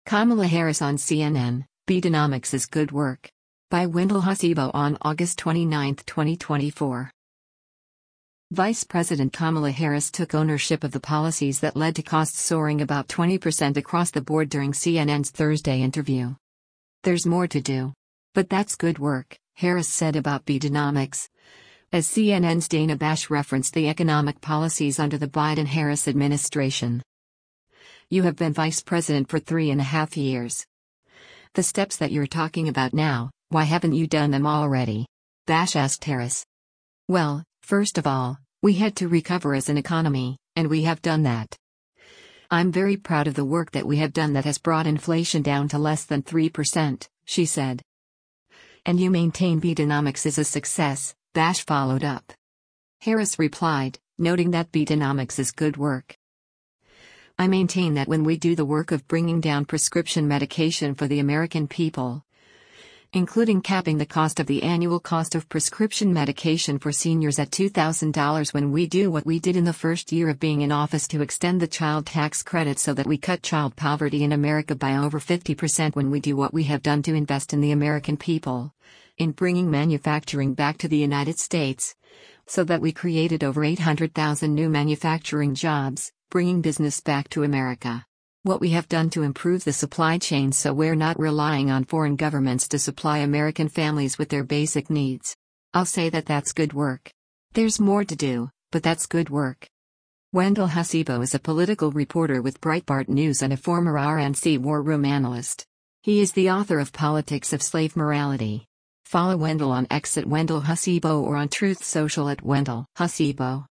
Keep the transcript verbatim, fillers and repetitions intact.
Kamala Harris on C N N, Bidenomics is good work. By Wendell Husibo on August twenty-ninth, twenty twenty-four. Vice President Kamala Harris took ownership of the policies that led to costs soaring about twenty percent across the board during C N N's Thursday interview. "There's more to do. But that's good work," Harris said about Bidenomics, as C N N's Dana Bash referenced the economic policies under the Biden-Harris administration. "You have been vice president for three and a half years. The steps that you're talking about now, why haven't you done them already?" Bash asked Harris. "Well, first of all, we had to recover as an economy, and we have done that. I'm very proud of the work that we have done that has brought inflation down to less than three percent, she said. "And you maintain Bidenomics is a success," Bash followed up. Harris replied, noting that Bidenomics is good work. "I maintain that when we do the work of bringing down prescription medication for the American people, including capping the cost of the annual cost of prescription medication for seniors at two thousand dollars, when we do what we did in the first year of being in office to extend the child tax credit so that we cut child poverty in America by over fifty percent, when we do what we have done to invest in the American people, in bringing manufacturing back to the United States, so that we created over eight hundred thousand new manufacturing jobs, bringing business back to America. What we have done to improve the supply chain so we're not relying on foreign governments to supply American families with their basic needs. I'll say that that's good work. There's more to do, but that's good work." Wendell Husibo is a political reporter with Breitbart News and a former R N C war room analyst. He is the author of Politics of Slave Morality. Follow Wendell on X at Wendell Husibo or on Truth Social at Wendell Husibo.